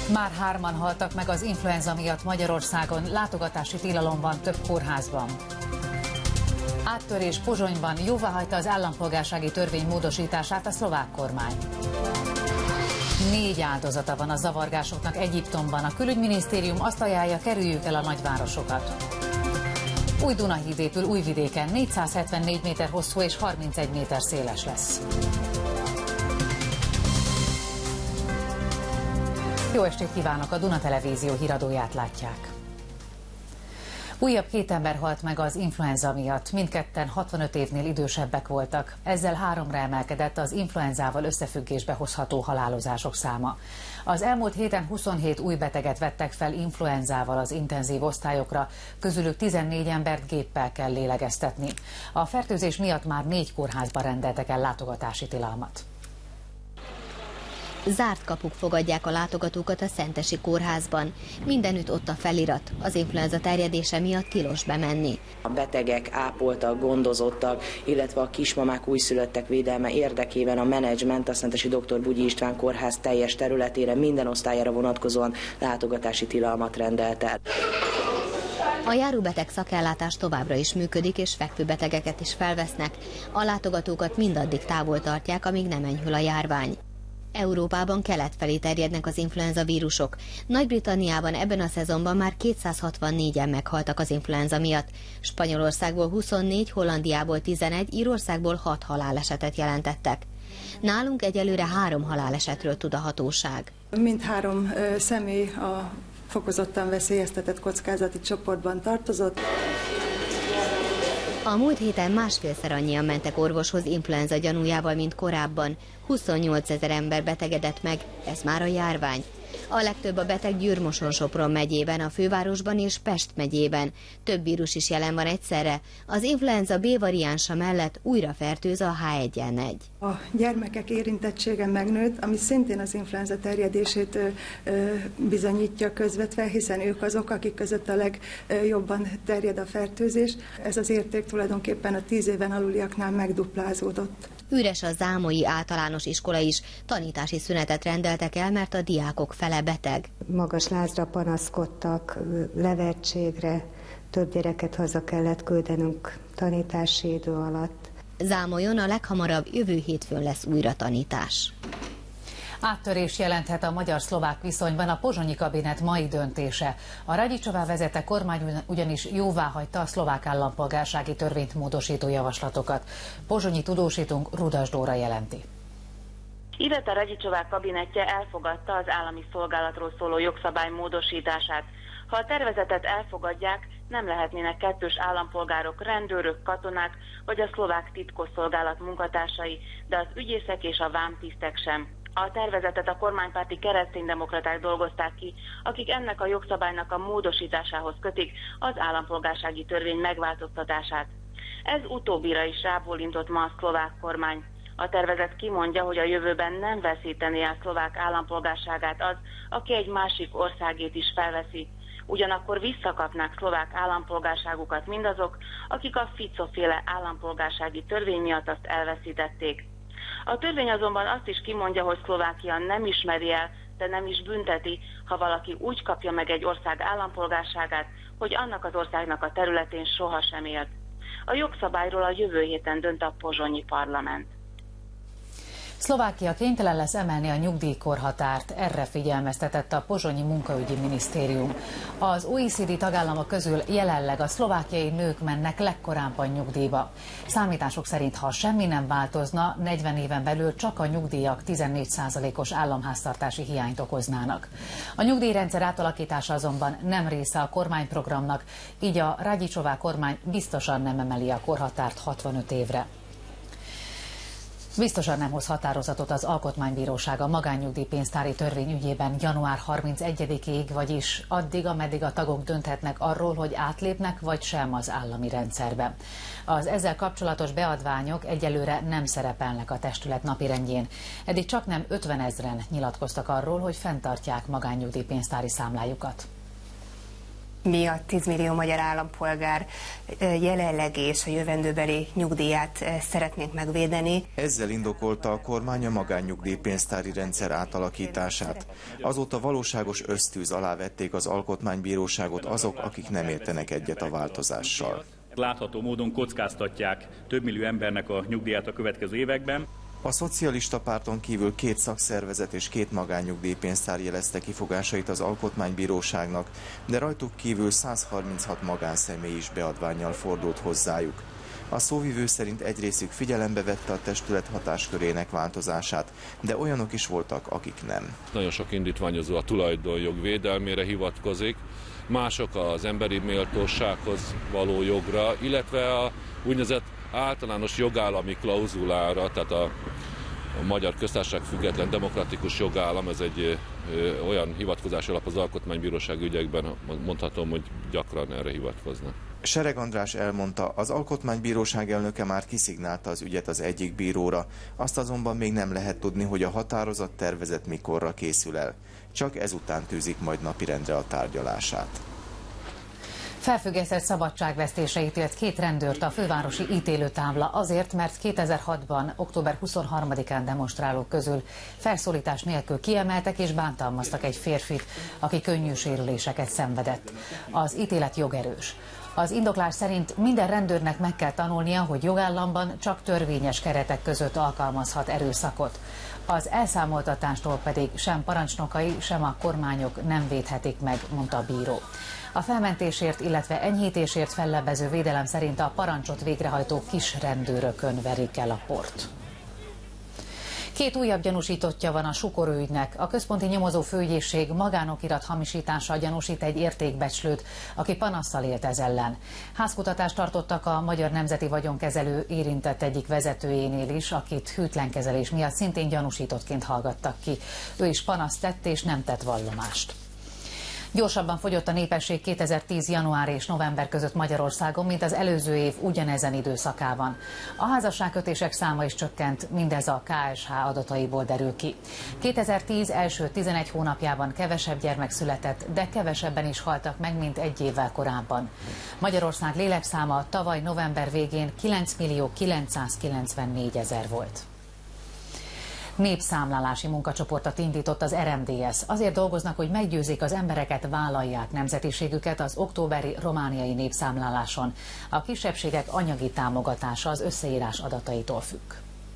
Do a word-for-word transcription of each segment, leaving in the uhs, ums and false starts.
Már hárman haltak meg az influenza miatt Magyarországon, látogatási tilalom van több kórházban. Áttörés Pozsonyban, jóváhagyta az állampolgársági törvény módosítását a szlovák kormány. Négy áldozata van a zavargásoknak Egyiptomban. A külügyminisztérium azt ajánlja, kerüljük el a nagyvárosokat. Új Dunahíd épül Újvidéken, négyszázhetvennégy méter hosszú és harmincegy méter széles lesz. Jó estét kívánok, a Duna Televízió híradóját látják. Újabb két ember halt meg az influenza miatt, mindketten hatvanöt évnél idősebbek voltak. Ezzel háromra emelkedett az influenzával összefüggésbe hozható halálozások száma. Az elmúlt héten huszonhét új beteget vettek fel influenzával az intenzív osztályokra, közülük tizennégy embert géppel kell lélegeztetni. A fertőzés miatt már négy kórházba rendeltek el látogatási tilalmat. Zárt kapuk fogadják a látogatókat a Szentesi kórházban. Mindenütt ott a felirat, az influenza terjedése miatt tilos bemenni. A betegek, ápoltak, gondozottak, illetve a kismamák, újszülöttek védelme érdekében a menedzsment a Szentesi doktor Bugyi István kórház teljes területére minden osztályára vonatkozóan látogatási tilalmat rendelt el. A járóbeteg szakellátás továbbra is működik, és fekvőbetegeket is felvesznek. A látogatókat mindaddig távol tartják, amíg nem enyhül a járvány. Európában kelet felé terjednek az influenza vírusok. Nagy-Britanniában ebben a szezonban már kétszázhatvannégyen meghaltak az influenza miatt. Spanyolországból huszonnégy, Hollandiából tizenegy, Írországból hat halálesetet jelentettek. Nálunk egyelőre három halálesetről tud a hatóság. Mindhárom ö, személy a fokozottan veszélyeztetett kockázati csoportban tartozott. A múlt héten másfélszer annyian mentek orvoshoz influenza gyanújával, mint korábban. huszonnyolcezer ember betegedett meg, ez már a járvány. A legtöbb a beteg Győr-Moson-Sopron megyében, a fővárosban és Pest megyében. Több vírus is jelen van egyszerre. Az influenza B variánsa mellett újra fertőz a H egy N egy. A gyermekek érintettsége megnőtt, ami szintén az influenza terjedését ö, ö, bizonyítja közvetve, hiszen ők azok, akik között a legjobban terjed a fertőzés. Ez az érték tulajdonképpen a tíz éven aluliaknál megduplázódott. Üres a zámolyi általános iskola is, tanítási szünetet rendeltek el, mert a diákok fele beteg. Magas lázra panaszkodtak, levertségre, több gyereket haza kellett küldenünk tanítási idő alatt. Zámolyon a leghamarabb jövő hétfőn lesz újra tanítás. Áttörés jelenthet a magyar-szlovák viszonyban a pozsonyi kabinet mai döntése. A Radicsová vezette kormány ugyanis jóváhagyta a szlovák állampolgársági törvényt módosító javaslatokat. Pozsonyi tudósítunk Rudas Dóra jelenti. Iveta Radicsová kabinetje elfogadta az állami szolgálatról szóló jogszabály módosítását. Ha a tervezetet elfogadják, nem lehetnének kettős állampolgárok, rendőrök, katonák vagy a szlovák titkosszolgálat munkatársai, de az ügyészek és a vámtisztek sem. A tervezetet a kormánypárti kereszténydemokraták dolgozták ki, akik ennek a jogszabálynak a módosításához kötik az állampolgársági törvény megváltoztatását. Ez utóbbira is rábólintott ma a szlovák kormány. A tervezet kimondja, hogy a jövőben nem veszítené el szlovák állampolgárságát az, aki egy másik országét is felveszi. Ugyanakkor visszakapnák szlovák állampolgárságukat mindazok, akik a Fico-féle állampolgársági törvény miatt azt elveszítették. A törvény azonban azt is kimondja, hogy Szlovákia nem ismeri el, de nem is bünteti, ha valaki úgy kapja meg egy ország állampolgárságát, hogy annak az országnak a területén sohasem élt. A jogszabályról a jövő héten dönt a pozsonyi parlament. Szlovákia kénytelen lesz emelni a nyugdíjkorhatárt, erre figyelmeztetett a pozsonyi munkaügyi minisztérium. Az O E C D tagállamok közül jelenleg a szlovákiai nők mennek legkorábban nyugdíjba. Számítások szerint, ha semmi nem változna, negyven éven belül csak a nyugdíjak tizennégy százalékos államháztartási hiányt okoznának. A nyugdíjrendszer átalakítása azonban nem része a kormányprogramnak, így a Radicsová kormány biztosan nem emeli a korhatárt hatvanöt évre. Biztosan nem hoz határozatot az Alkotmánybíróság a magánnyugdíjpénztári törvény ügyében január harmincegyedikéig, vagyis addig, ameddig a tagok dönthetnek arról, hogy átlépnek vagy sem az állami rendszerbe. Az ezzel kapcsolatos beadványok egyelőre nem szerepelnek a testület napirendjén. Eddig csak nem ötvenezren nyilatkoztak arról, hogy fenntartják magánnyugdíjpénztári számlájukat. Mi a tíz millió magyar állampolgár jelenlegi és a jövendőbeli nyugdíját szeretnénk megvédeni. Ezzel indokolta a kormány a magánnyugdíjpénztári rendszer átalakítását. Azóta valóságos ösztűz alá vették az alkotmánybíróságot azok, akik nem értenek egyet a változással. Látható módon kockáztatják több millió embernek a nyugdíját a következő években. A szocialista párton kívül két szakszervezet és két magánnyugdíjpénztár jelezte kifogásait az alkotmánybíróságnak, de rajtuk kívül száz harminchat magánszemély is beadvánnyal fordult hozzájuk. A szóvivő szerint egy részük figyelembe vette a testület hatáskörének változását, de olyanok is voltak, akik nem. Nagyon sok indítványozó a tulajdonjog védelmére hivatkozik, mások az emberi méltósághoz való jogra, illetve a úgynevezett általános jogállami klauzulára, tehát a, a Magyar Köztársaság független demokratikus jogállam, ez egy ö, olyan hivatkozás alap az alkotmánybíróság ügyekben, mondhatom, hogy gyakran erre hivatkoznak. Sereg András elmondta, az alkotmánybíróság elnöke már kiszignálta az ügyet az egyik bíróra, azt azonban még nem lehet tudni, hogy a határozat tervezet mikorra készül el. Csak ezután tűzik majd napirendre a tárgyalását. Felfüggesztett szabadságvesztésre ítélt két rendőrt a fővárosi ítélőtábla azért, mert kétezer-hatban. október huszonharmadikán demonstrálók közül felszólítás nélkül kiemeltek és bántalmaztak egy férfit, aki könnyű sérüléseket szenvedett. Az ítélet jogerős. Az indoklás szerint minden rendőrnek meg kell tanulnia, hogy jogállamban csak törvényes keretek között alkalmazhat erőszakot. Az elszámoltatástól pedig sem parancsnokai, sem a kormányok nem védhetik meg, mondta a bíró. A felmentésért, illetve enyhítésért fellebbező védelem szerint a parancsot végrehajtó kis rendőrökön verik el a port. Két újabb gyanúsítottja van a Sukorú ügynek. A központi nyomozó főügyészség magánokirat hamisítással gyanúsít egy értékbecslőt, aki panasszal élt ez ellen. Házkutatást tartottak a Magyar Nemzeti Vagyonkezelő érintett egyik vezetőjénél is, akit hűtlenkezelés miatt szintén gyanúsítottként hallgattak ki. Ő is panaszt tett és nem tett vallomást. Gyorsabban fogyott a népesség kétezer-tíz. január és november között Magyarországon, mint az előző év ugyanezen időszakában. A házasságkötések száma is csökkent, mindez a ká es há adataiból derül ki. kétezer-tíz első tizenegy hónapjában kevesebb gyermek született, de kevesebben is haltak meg, mint egy évvel korábban. Magyarország lélekszáma tavaly november végén kilenc millió kilencszázkilencvennégy ezer volt. Népszámlálási munkacsoportot indított az er em dé es. Azért dolgoznak, hogy meggyőzik az embereket, vállalják nemzetiségüket az októberi romániai népszámláláson. A kisebbségek anyagi támogatása az összeírás adataitól függ.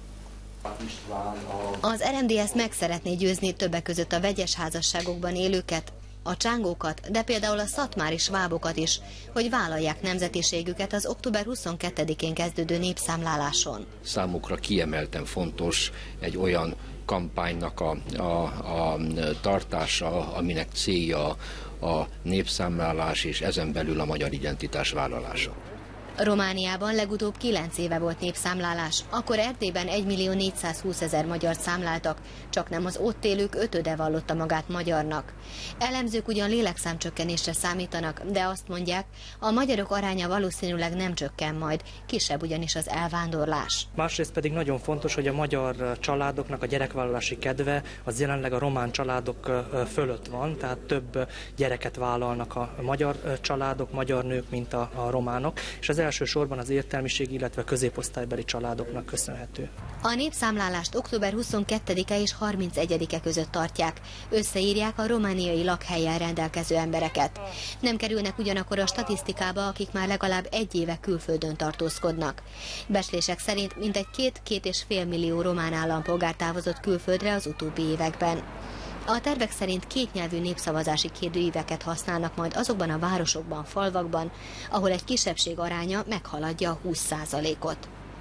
Az er em dé es meg szeretné győzni többek között a vegyes házasságokban élőket, a csángókat, de például a szatmári svábokat is, hogy vállalják nemzetiségüket az október huszonkettedikén kezdődő népszámláláson. Számukra kiemelten fontos egy olyan kampánynak a, a, a tartása, aminek célja a népszámlálás és ezen belül a magyar identitás vállalása. Romániában legutóbb kilenc éve volt népszámlálás, akkor Erdélyben egymillió négyszázhúszezer magyart számláltak, csak nem az ott élők ötöde vallotta magát magyarnak. Elemzők ugyan lélekszámcsökkenésre számítanak, de azt mondják, a magyarok aránya valószínűleg nem csökken majd, kisebb ugyanis az elvándorlás. Másrészt pedig nagyon fontos, hogy a magyar családoknak a gyerekvállalási kedve az jelenleg a román családok fölött van, tehát több gyereket vállalnak a magyar családok, magyar nők, mint a, a románok, és az elsősorban az értelmiség, illetve középosztálybeli családoknak köszönhető. A népszámlálást október huszonkettedike és harmincegyedike között tartják. Összeírják a romániai lakhelyen rendelkező embereket. Nem kerülnek ugyanakkor a statisztikába, akik már legalább egy éve külföldön tartózkodnak. Becslések szerint mintegy két-két és fél millió román állampolgár távozott külföldre az utóbbi években. A tervek szerint kétnyelvű népszavazási kérdőíveket használnak majd azokban a városokban, falvakban, ahol egy kisebbség aránya meghaladja a húsz százalékot.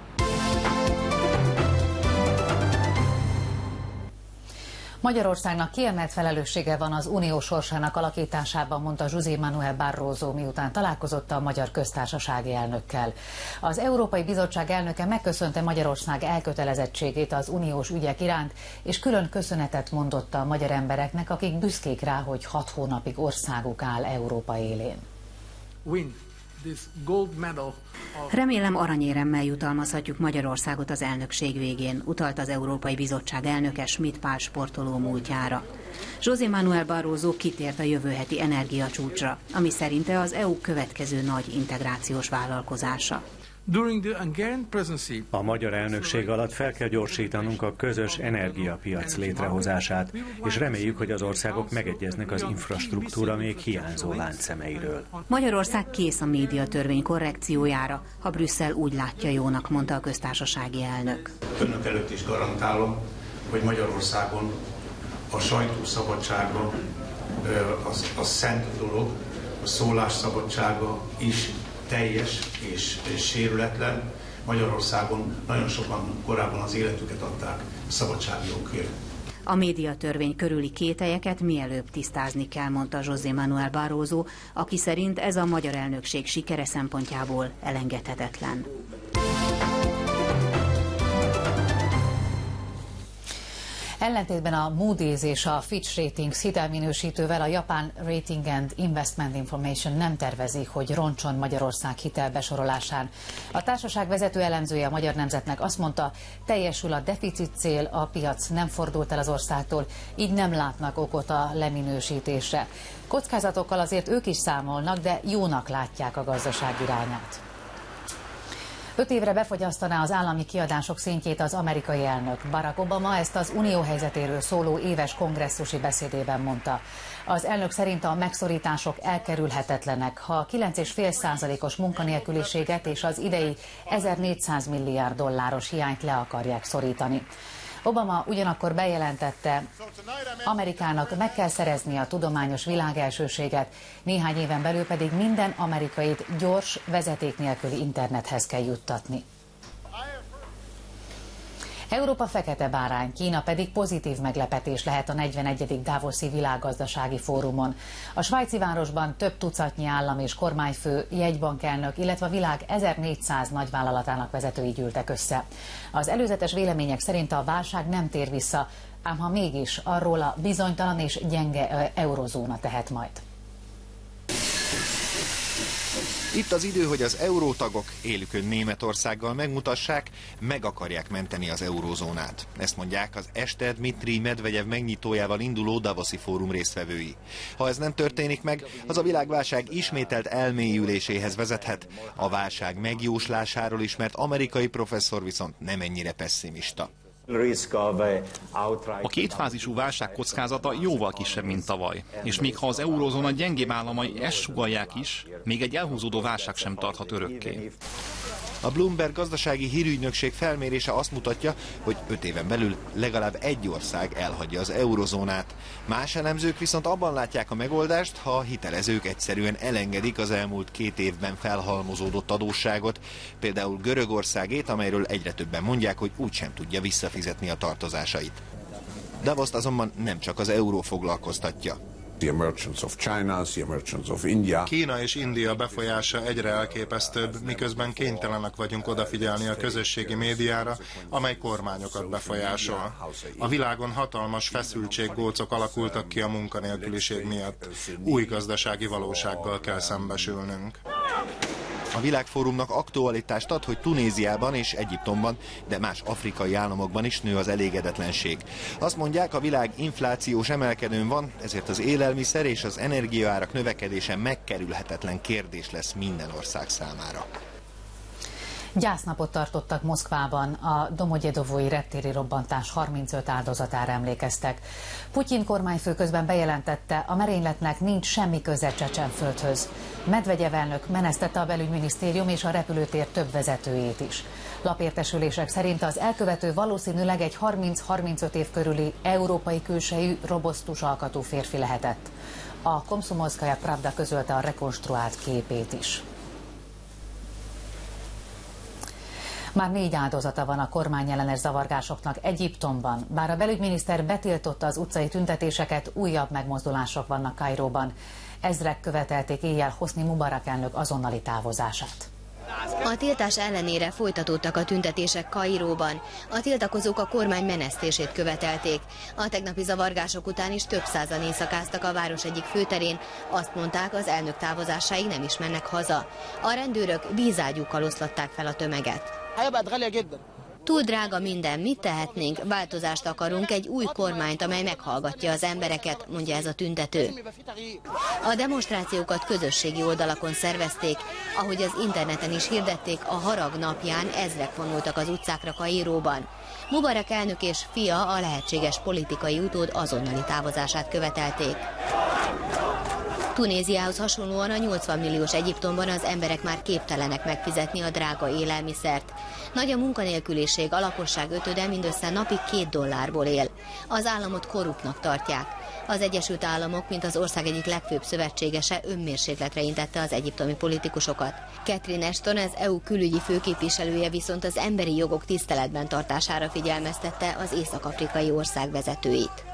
Magyarországnak kiemelt felelőssége van az unió sorsának alakításában, mondta José Manuel Barroso, miután találkozott a Magyar Köztársasági elnökkel. Az Európai Bizottság elnöke megköszönte Magyarország elkötelezettségét az uniós ügyek iránt, és külön köszönetet mondott a magyar embereknek, akik büszkék rá, hogy hat hónapig országuk áll Európa élén. Remélem aranyéremmel jutalmazhatjuk Magyarországot az elnökség végén, utalt az Európai Bizottság elnöke Schmidt Pál sportoló múltjára. José Manuel Barroso kitért a jövő heti energiacsúcsra, ami szerinte az é u következő nagy integrációs vállalkozása. A magyar elnökség alatt fel kell gyorsítanunk a közös energiapiac létrehozását, és reméljük, hogy az országok megegyeznek az infrastruktúra még hiányzó láncszemeiről. Magyarország kész a médiatörvény korrekciójára, ha Brüsszel úgy látja jónak, mondta a köztársasági elnök. Önök előtt is garantálom, hogy Magyarországon a sajtószabadsága az, az szent dolog, a szólásszabadsága is teljes és, és sérületlen. Magyarországon nagyon sokan korábban az életüket adták a szabadsági jogért. A médiatörvény körüli kételyeket mielőbb tisztázni kell, mondta José Manuel Barroso, aki szerint ez a magyar elnökség sikere szempontjából elengedhetetlen. Ellentétben a Moody's és a Fitch Ratings hitelminősítővel a Japan Rating and Investment Information nem tervezi, hogy roncson Magyarország hitelbesorolásán. A társaság vezető elemzője a Magyar Nemzetnek azt mondta, teljesül a deficit cél, a piac nem fordult el az országtól, így nem látnak okot a leminősítésre. Kockázatokkal azért ők is számolnak, de jónak látják a gazdaság irányát. Öt évre befogyasztaná az állami kiadások szintjét az amerikai elnök. Barack Obama ezt az unió helyzetéről szóló éves kongresszusi beszédében mondta. Az elnök szerint a megszorítások elkerülhetetlenek, ha a kilenc egész öt százalékos munkanélküliséget és az idei ezernégyszáz milliárd dolláros hiányt le akarják szorítani. Obama ugyanakkor bejelentette, Amerikának meg kell szerezni a tudományos világelsőséget, néhány éven belül pedig minden amerikait gyors, vezeték nélküli internethez kell juttatni. Európa fekete bárány, Kína pedig pozitív meglepetés lehet a negyvenegyedik Davoszi világgazdasági fórumon. A svájci városban több tucatnyi állam és kormányfő, jegybankelnök, illetve a világ ezernégyszáz nagyvállalatának vezetői gyűltek össze. Az előzetes vélemények szerint a válság nem tér vissza, ám ha mégis, arról a bizonytalan és gyenge eurozóna tehet majd. Itt az idő, hogy az eurótagok élükön Németországgal megmutassák, meg akarják menteni az eurózónát. Ezt mondják az este Dmitri Medvegyev megnyitójával induló Davoszi fórum résztvevői. Ha ez nem történik meg, az a világválság ismételt elmélyüléséhez vezethet. A válság megjóslásáról ismert amerikai professzor viszont nem ennyire pesszimista. A kétfázisú válság kockázata jóval kisebb, mint tavaly, és még ha az eurózóna gyengébb államai ezt sugallják is, még egy elhúzódó válság sem tarthat örökké. A Bloomberg gazdasági hírügynökség felmérése azt mutatja, hogy öt éven belül legalább egy ország elhagyja az eurozónát. Más elemzők viszont abban látják a megoldást, ha a hitelezők egyszerűen elengedik az elmúlt két évben felhalmozódott adósságot, például Görögországét, amelyről egyre többen mondják, hogy úgysem tudja visszafizetni a tartozásait. Davoszt azonban nem csak az euró foglalkoztatja. Kína és India befolyása egyre elképesztőbb, miközben kénytelenek vagyunk odafigyelni a közösségi médiára, amely kormányokat befolyásol. A világon hatalmas feszültséggócok alakultak ki a munkanélküliség miatt. Új gazdasági valósággal kell szembesülnünk. A világfórumnak aktualitást ad, hogy Tunéziában és Egyiptomban, de más afrikai államokban is nő az elégedetlenség. Azt mondják, a világ inflációs emelkedőn van, ezért az élelmiszer és az energiaárak növekedése megkerülhetetlen kérdés lesz minden ország számára. Gyásznapot tartottak Moszkvában, a Domogyedovói reptéri robbantás harmincöt áldozatára emlékeztek. Putyin kormányfő közben bejelentette, a merényletnek nincs semmi köze Csecsenföldhöz. Medvegyev elnök menesztette a belügyminisztérium és a repülőtér több vezetőjét is. Lapértesülések szerint az elkövető valószínűleg egy harminc-harmincöt év körüli európai külsejű, robosztus alkatú férfi lehetett. A Komszomolszkaja Pravda közölte a rekonstruált képét is. Már négy áldozata van a kormányellenes zavargásoknak Egyiptomban. Bár a belügyminiszter betiltotta az utcai tüntetéseket, újabb megmozdulások vannak Kairóban. Ezrek követelték éjjel Hosni Mubarak elnök azonnali távozását. A tiltás ellenére folytatódtak a tüntetések Kairóban. A tiltakozók a kormány menesztését követelték. A tegnapi zavargások után is több százan éjszakáztak a város egyik főterén. Azt mondták, az elnök távozásáig nem is mennek haza. A rendőrök vízágyúkkal oszlatták fel a tömeget. Túl drága minden, mit tehetnénk? Változást akarunk, egy új kormányt, amely meghallgatja az embereket, mondja ez a tüntető. A demonstrációkat közösségi oldalakon szervezték, ahogy az interneten is hirdették, a harag napján ezrek vonultak az utcákra Kairóban. Mubarak elnök és fia, a lehetséges politikai utód azonnali távozását követelték. Tunéziához hasonlóan a nyolcvan milliós Egyiptomban az emberek már képtelenek megfizetni a drága élelmiszert. Nagy a munkanélküliség, a lakosság ötöde mindössze napi két dollárból él. Az államot korruptnak tartják. Az Egyesült Államok, mint az ország egyik legfőbb szövetségese, önmérsékletre intette az egyiptomi politikusokat. Catherine Ashton, az é u külügyi főképviselője viszont az emberi jogok tiszteletben tartására figyelmeztette az észak-afrikai ország vezetőit.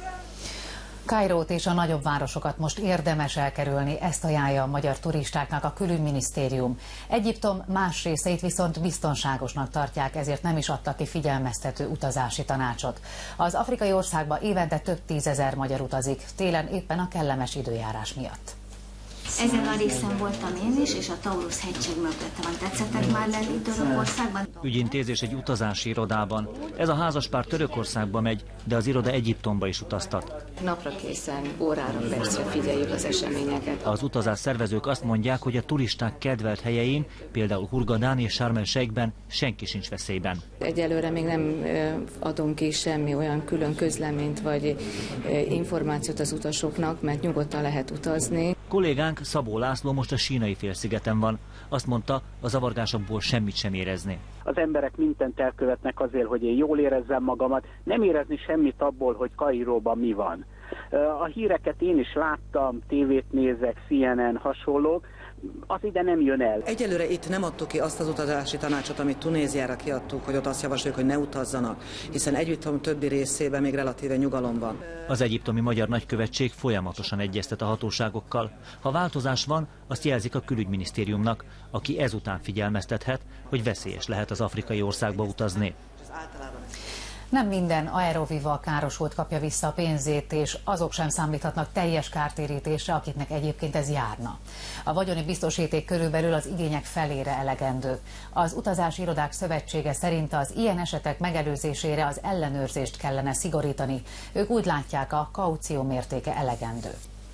Kairót és a nagyobb városokat most érdemes elkerülni, ezt ajánlja a magyar turistáknak a külügyminisztérium. Egyiptom más részeit viszont biztonságosnak tartják, ezért nem is adtak ki figyelmeztető utazási tanácsot. Az afrikai országba évente több tízezer magyar utazik, télen éppen a kellemes időjárás miatt. Ezen a részen voltam én is, és a Taurus hegység mögötte van. Tetszettek már lenni Törökországban? Ügyintézés egy utazási irodában. Ez a házaspár Törökországba megy, de az iroda Egyiptomba is utaztat. Napra készen, órára percre figyeljük az eseményeket. Az utazás szervezők azt mondják, hogy a turisták kedvelt helyein, például Hurgadán és Sharm el-Sheikben senki sincs veszélyben. Egyelőre még nem adunk ki semmi olyan külön közleményt vagy információt az utasoknak, mert nyugodtan lehet utazni. Kollégánk Szabó László most a Sínai félszigeten van. Azt mondta, a zavargásokból semmit sem érezni. Az emberek mindent elkövetnek azért, hogy én jól érezzem magamat, nem érezni semmit abból, hogy Kairóban mi van. A híreket én is láttam, tévét nézek, C N N, hasonlók, az ide nem jön el. Egyelőre itt nem adtuk ki azt az utazási tanácsot, amit Tunéziára kiadtuk, hogy ott azt javasoljuk, hogy ne utazzanak, hiszen Egyiptom többi részében még relatíve nyugalom van. Az egyiptomi magyar nagykövetség folyamatosan egyeztet a hatóságokkal. Ha változás van, azt jelzik a külügyminisztériumnak, aki ezután figyelmeztethet, hogy veszélyes lehet az afrikai országba utazni. Nem minden Aeroviva károsult kapja vissza a pénzét, és azok sem számíthatnak teljes kártérítésre, akiknek egyébként ez járna. A vagyoni biztosíték körülbelül az igények felére elegendő. Az Utazási Irodák Szövetsége szerint az ilyen esetek megelőzésére az ellenőrzést kellene szigorítani. Ők úgy látják, a kaució mértéke elegendő.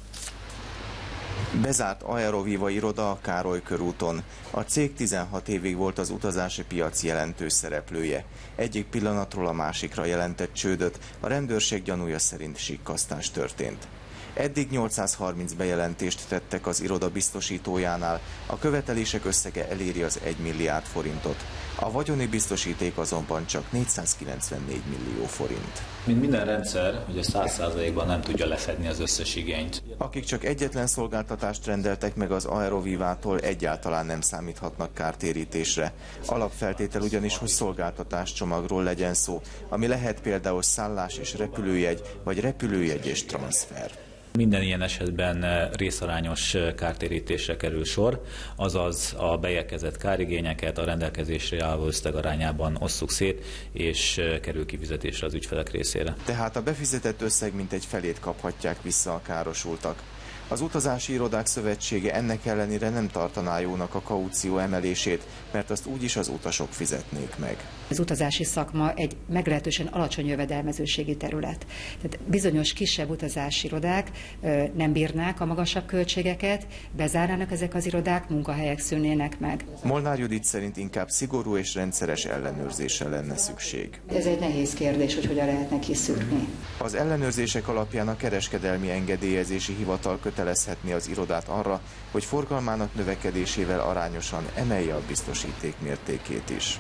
Bezárt Aeroviva iroda a Károly körúton. A cég tizenhat évig volt az utazási piac jelentős szereplője. Egyik pillanatról a másikra jelentett csődöt, a rendőrség gyanúja szerint sikkasztás történt. Eddig nyolcszázharminc bejelentést tettek az iroda biztosítójánál, a követelések összege eléri az egy milliárd forintot. A vagyoni biztosíték azonban csak négyszázkilencvennégy millió forint. Mint minden rendszer, hogy a száz százalékban nem tudja lefedni az összes igényt. Akik csak egyetlen szolgáltatást rendeltek meg az Aerovivától, egyáltalán nem számíthatnak kártérítésre. Alapfeltétel ugyanis, hogy szolgáltatáscsomagról legyen szó, ami lehet például szállás és repülőjegy, vagy repülőjegy és transfer. Minden ilyen esetben részarányos kártérítésre kerül sor, azaz a beérkezett kárigényeket a rendelkezésre álló összeg arányában osszuk szét, és kerül kifizetésre az ügyfelek részére. Tehát a befizetett összeg mintegy felét kaphatják vissza a károsultak. Az Utazási Irodák Szövetsége ennek ellenére nem tartaná jónak a kaució emelését, mert azt úgyis az utasok fizetnék meg. Az utazási szakma egy meglehetősen alacsony jövedelmezőségi terület. Tehát bizonyos kisebb utazási irodák nem bírnák a magasabb költségeket, bezárnának ezek az irodák, munkahelyek szűnnének meg. Molnár Judit szerint inkább szigorú és rendszeres ellenőrzésre lenne szükség. Ez egy nehéz kérdés, hogy hogyan lehetne kiszűrni. Az ellenőrzések alapján a kereskedelmi engedélyezési hivatal kötelezhetné az irodát arra, hogy forgalmának növekedésével arányosan emelje a biztosíték mértékét is.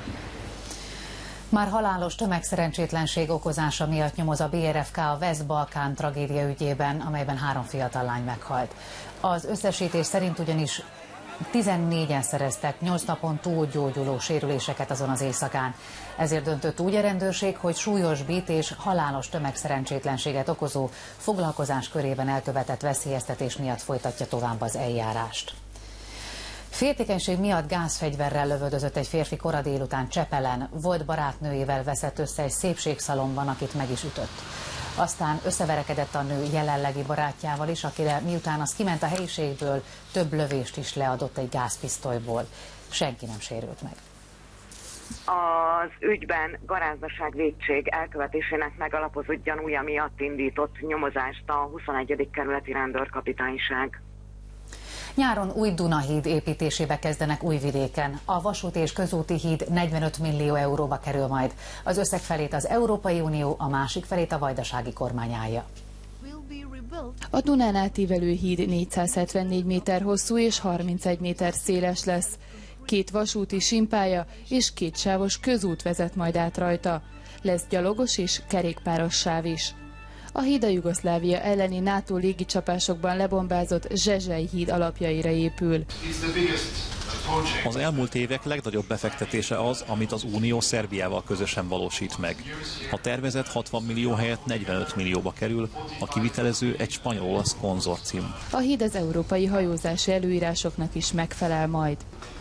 Már halálos tömegszerencsétlenség okozása miatt nyomoz a bé er ef ká a West-Balkán tragédia ügyében, amelyben három fiatal lány meghalt. Az összesítés szerint ugyanis tizennégyen szereztek nyolc napon túl gyógyuló sérüléseket azon az éjszakán. Ezért döntött úgy a rendőrség, hogy súlyosbít és halálos tömegszerencsétlenséget okozó foglalkozás körében elkövetett veszélyeztetés miatt folytatja tovább az eljárást. Féltékenység miatt gázfegyverrel lövöldözött egy férfi kora délután Csepelen. Volt barátnőjével veszett össze egy szépségszalonban, akit meg is ütött. Aztán összeverekedett a nő jelenlegi barátjával is, akire miután az kiment a helyiségből, több lövést is leadott egy gázpisztolyból. Senki nem sérült meg. Az ügyben garázdaság vétség elkövetésének megalapozott gyanúja miatt indított nyomozást a huszonegyedik kerületi rendőrkapitányság. Nyáron új Dunahíd építésébe kezdenek Újvidéken. A vasúti és közúti híd negyvenöt millió euróba kerül majd. Az összeg felét az Európai Unió, a másik felét a vajdasági kormány állja. A Dunán átívelő híd négyszázhetvennégy méter hosszú és harmincegy méter széles lesz. Két vasúti simpálya és kétsávos közút vezet majd át rajta. Lesz gyalogos és kerékpáros sáv is. A híd a Jugoszlávia elleni NATO légicsapásokban lebombázott Zsezsely híd alapjaira épül. Az elmúlt évek legnagyobb befektetése az, amit az Unió Szerbiával közösen valósít meg. A tervezett hatvan millió helyett negyvenöt millióba kerül, a kivitelező egy spanyol-olasz konzorcium. A híd az európai hajózási előírásoknak is megfelel majd.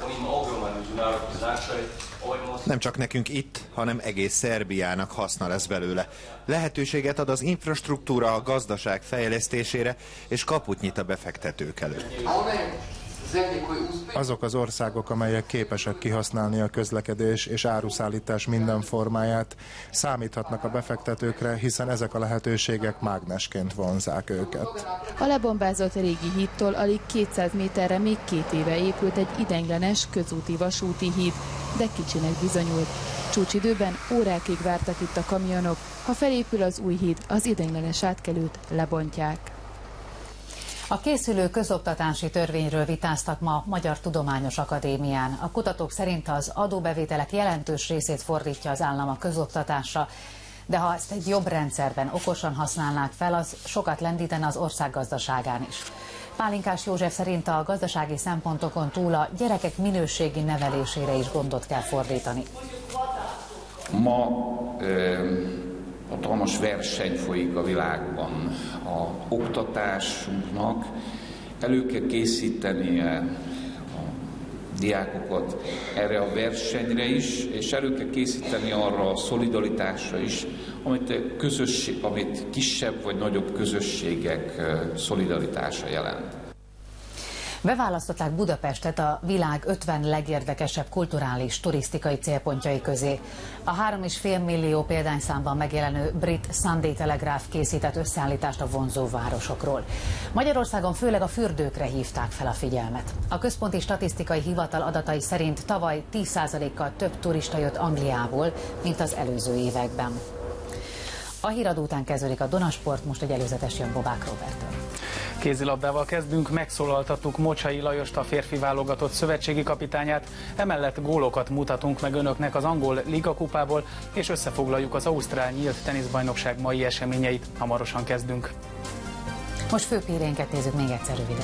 Nem csak nekünk itt, hanem egész Szerbiának haszna lesz belőle. Lehetőséget ad az infrastruktúra, a gazdaság fejlesztésére, és kaput nyit a befektetők előtt. Azok az országok, amelyek képesek kihasználni a közlekedés és áruszállítás minden formáját, számíthatnak a befektetőkre, hiszen ezek a lehetőségek mágnesként vonzzák őket. A lebombázott régi hídtól alig kétszáz méterre még két éve épült egy ideiglenes közúti vasúti híd, de kicsinek bizonyult. Csúcsidőben órákig vártak itt a kamionok, ha felépül az új híd, az ideiglenes átkelőt lebontják. A készülő közoktatási törvényről vitáztak ma Magyar Tudományos Akadémián. A kutatók szerint az adóbevételek jelentős részét fordítja az állam a közoktatásra, de ha ezt egy jobb rendszerben okosan használnák fel, az sokat lendítene az ország gazdaságán is. Pálinkás József szerint a gazdasági szempontokon túl a gyerekek minőségi nevelésére is gondot kell fordítani. Ma ö hatalmas verseny folyik a világban. A oktatásunknak elő kell készítenie a diákokat erre a versenyre is, és elő kell készíteni arra a szolidaritásra is, amit, közösség, amit kisebb vagy nagyobb közösségek szolidaritása jelent. Beválasztották Budapestet a világ ötven legérdekesebb kulturális, turisztikai célpontjai közé. A három és fél millió példányszámban megjelenő brit Sunday Telegraph készített összeállítást a vonzó városokról. Magyarországon főleg a fürdőkre hívták fel a figyelmet. A Központi Statisztikai Hivatal adatai szerint tavaly tíz százalékkal több turista jött Angliából, mint az előző években. A híradó után kezdődik a Donasport, most egy előzetes jön Bobák Roberttől. Kézilabdával kezdünk, megszólaltattuk Mocsai Lajost, a férfi válogatott szövetségi kapitányát, emellett gólokat mutatunk meg önöknek az angol ligakupából, és összefoglaljuk az ausztrál nyílt teniszbajnokság mai eseményeit. Hamarosan kezdünk. Most főbb hírénket nézzük még egyszer röviden.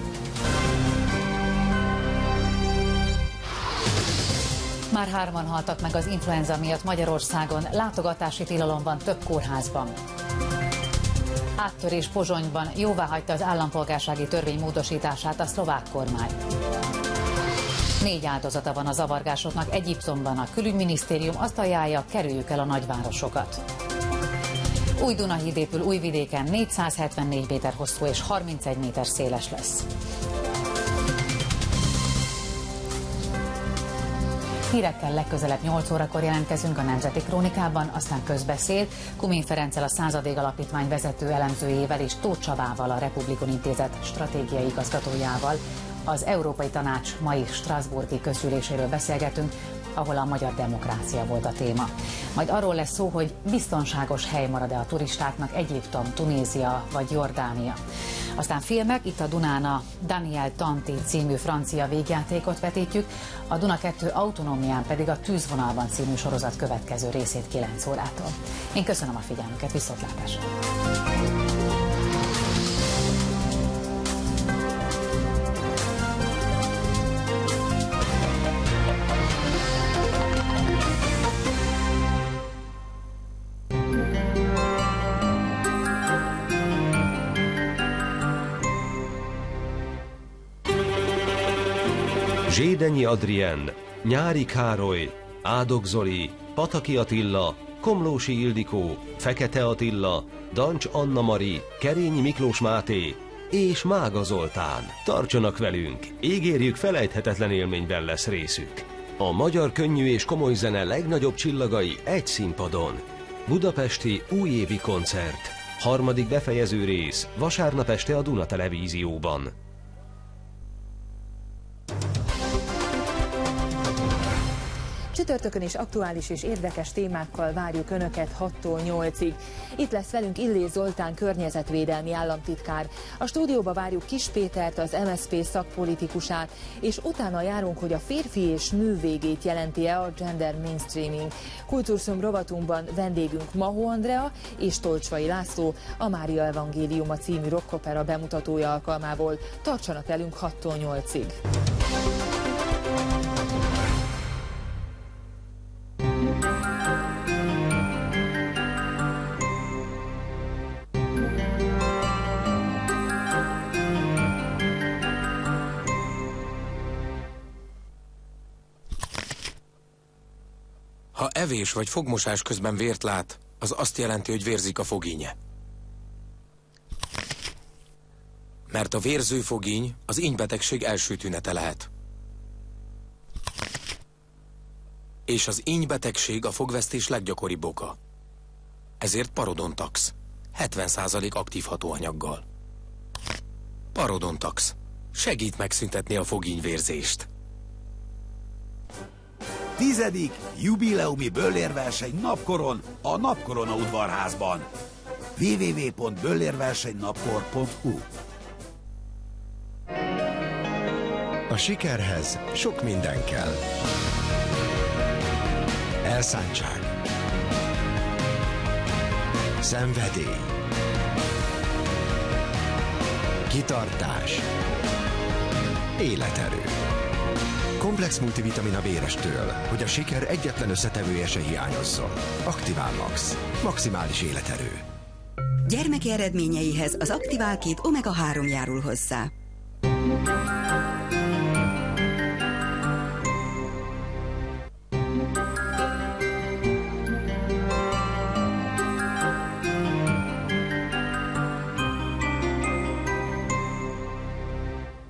Már hárman haltak meg az influenza miatt Magyarországon, látogatási tilalom van több kórházban. Áttörés Pozsonyban, jóváhagyta az állampolgársági törvény módosítását a szlovák kormány. Négy áldozata van a zavargásoknak Egyiptomban, a külügyminisztérium azt ajánlja, kerüljük el a nagyvárosokat. Új Dunahíd épül Újvidéken, négyszázhetvennégy méter hosszú és harmincegy méter széles lesz. Hírekkel legközelebb nyolc órakor jelentkezünk a Nemzeti Krónikában, aztán közbeszéd Kumin Ferenccel, a Századég Alapítvány vezető elemzőjével és Tóth Csabával, a Republikon Intézet stratégiai igazgatójával. Az Európai Tanács mai strasbourgi közgyűléséről beszélgetünk, ahol a magyar demokrácia volt a téma. Majd arról lesz szó, hogy biztonságos hely marad-e a turistáknak Egyiptom, Tunézia vagy Jordánia. Aztán filmek, itt a Dunán a Daniel Tanti című francia végjátékot vetítjük, a Duna kettő autonómián pedig a Tűzvonalban című sorozat következő részét kilenc órától. Én köszönöm a figyelmüket, viszontlátásra! Zsédenyi Adrien, Nyári Károly, Ádok Zoli, Pataki Attila, Komlósi Ildikó, Fekete Attila, Dancs Anna Mari, Kerényi Miklós Máté és Mága Zoltán. Tartsanak velünk, ígérjük, felejthetetlen élményben lesz részük. A magyar könnyű és komoly zene legnagyobb csillagai egy színpadon. Budapesti újévi koncert. Harmadik befejező rész, vasárnap este a Duna Televízióban. Csütörtökön is aktuális és érdekes témákkal várjuk Önöket hattól nyolcig. Itt lesz velünk Illés Zoltán környezetvédelmi államtitkár. A stúdióba várjuk Kis Pétert, az em es zé pé szakpolitikusát, és utána járunk, hogy a férfi és nő végét jelenti-e a gender mainstreaming. Kultúrszum rovatunkban vendégünk Mahó Andrea és Tolcsvai László, a Mária Evangéliuma című rockopera bemutatója alkalmából. Tartsanak velünk hattól nyolcig. Ha evés vagy fogmosás közben vért lát, az azt jelenti, hogy vérzik a fogínye. Mert a vérző fogíny az ínnybetegség első tünete lehet. És az ínnybetegség a fogvesztés leggyakoribb oka. Ezért Parodontax, hetven százalék aktív hatóanyaggal. Parodontax segít megszüntetni a fogínyvérzést. Tizedik jubileumi böllérverseny napkoron a Napkorona udvarházban. double-u double-u double-u pont böllérversenynapkor pont hu. A sikerhez sok minden kell. Elszántság, szenvedély, kitartás, életerő. Komplex multivitamin a vérestől, hogy a siker egyetlen összetevője se hiányozzon. Aktivál Max. Maximális életerő. Gyermeki eredményeihez az Aktivál két omega három járul hozzá.